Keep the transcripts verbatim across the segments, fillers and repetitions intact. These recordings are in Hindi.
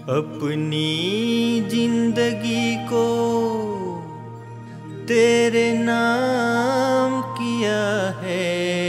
अपनी जिंदगी को तेरे नाम किया है।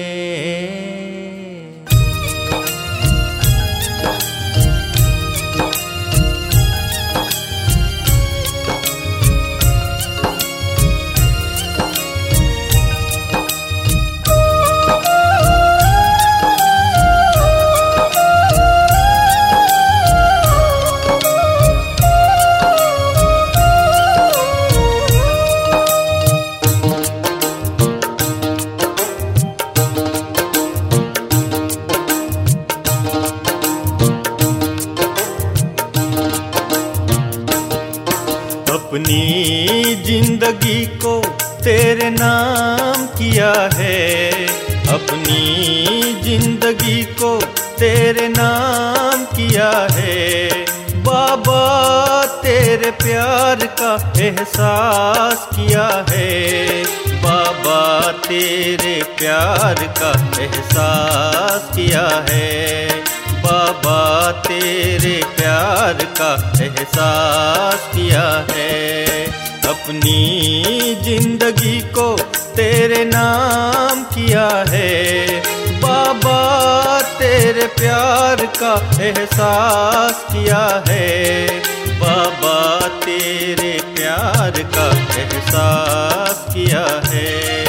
अपनी जिंदगी को तेरे नाम किया है। अपनी जिंदगी को तेरे नाम किया है। बाबा तेरे प्यार का एहसास किया है। बाबा तेरे प्यार का एहसास किया है। बाबा तेरे प्यार का एहसास किया है। अपनी जिंदगी को तेरे नाम किया है। बाबा तेरे प्यार का एहसास किया है। बाबा तेरे प्यार का एहसास किया है।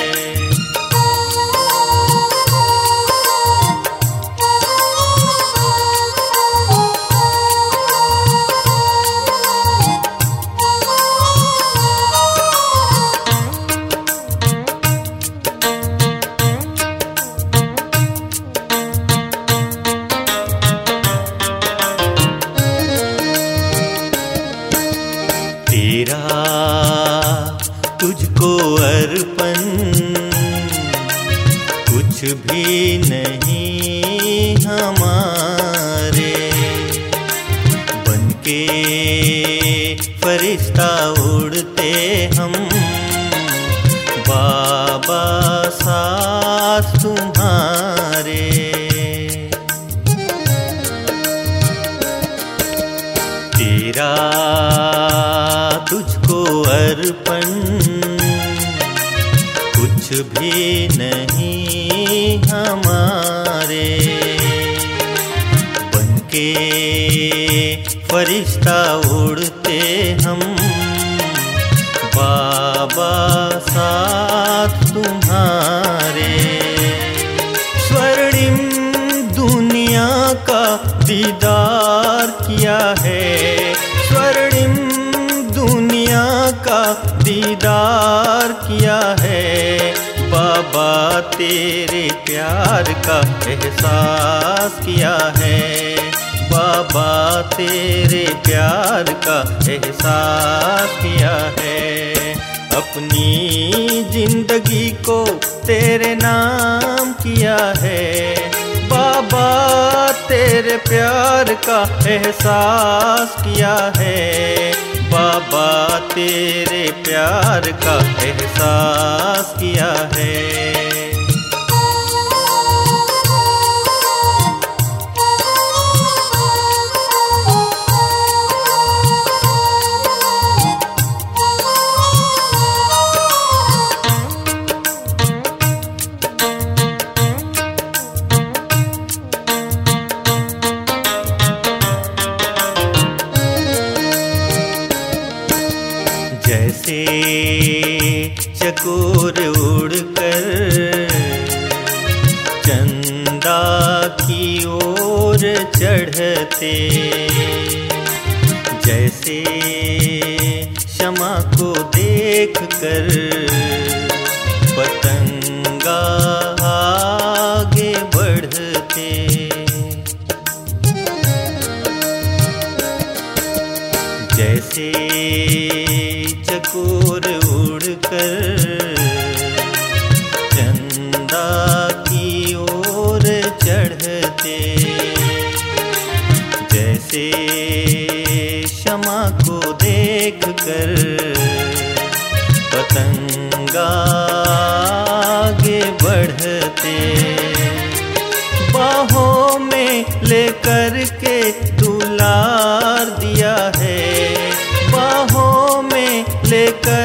तेरा तुझको अर्पण कुछ भी नहीं हमारे। बनके फरिश्ता उड़ते हम बाबा साथ तुम्हारे। तेरा तुझको अर्पण कुछ भी नहीं हमारे। बनके फरिश्ता उड़ते हम बाबा साथ तुम्हारे। स्वर्णिम दुनिया का दीदार किया है। स्वर्णिम दुनिया का दीदार किया है। बाबा तेरे प्यार का एहसास किया है। बाबा तेरे प्यार का एहसास किया है। अपनी जिंदगी को तेरे नाम किया है। बाबा तेरे प्यार का एहसास किया है। बाबा तेरे प्यार का एहसास किया है। जैसे चकोर उड़कर चंदा की ओर चढ़ते। जैसे शमा को देखकर पतंगा आगे बढ़ते। जैसे चकोर उड़कर चंदा की ओर चढ़ते। जैसे शमा को देखकर पतंगा आगे बढ़ते। बाहों में लेकर के दुलार दिया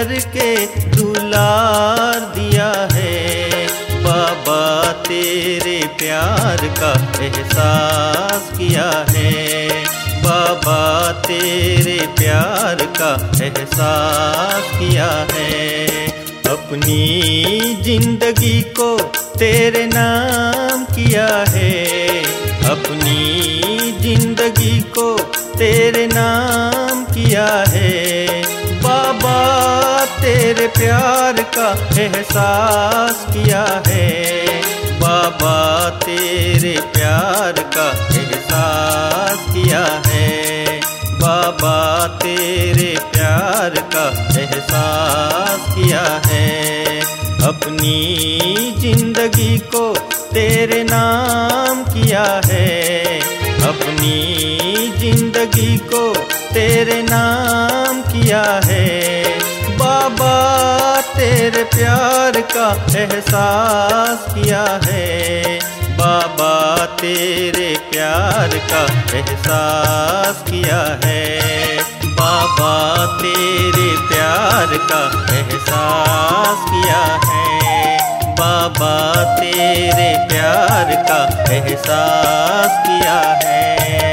करके दुलार दिया है। बाबा तेरे प्यार का एहसास किया है। बाबा तेरे प्यार का एहसास किया है। अपनी जिंदगी को तेरे नाम किया है। अपनी जिंदगी को तेरे नाम किया है। बाबा तेरे प्यार का एहसास किया है। बाबा तेरे प्यार का एहसास किया है। बाबा तेरे प्यार का एहसास किया है। अपनी जिंदगी को तेरे नाम किया है। अपनी जिंदगी को तेरे नाम किया है। बाबा तेरे प्यार का एहसास किया है। बाबा तेरे प्यार का एहसास किया है। बाबा तेरे प्यार का एहसास किया है। बाबा तेरे प्यार का एहसास किया है।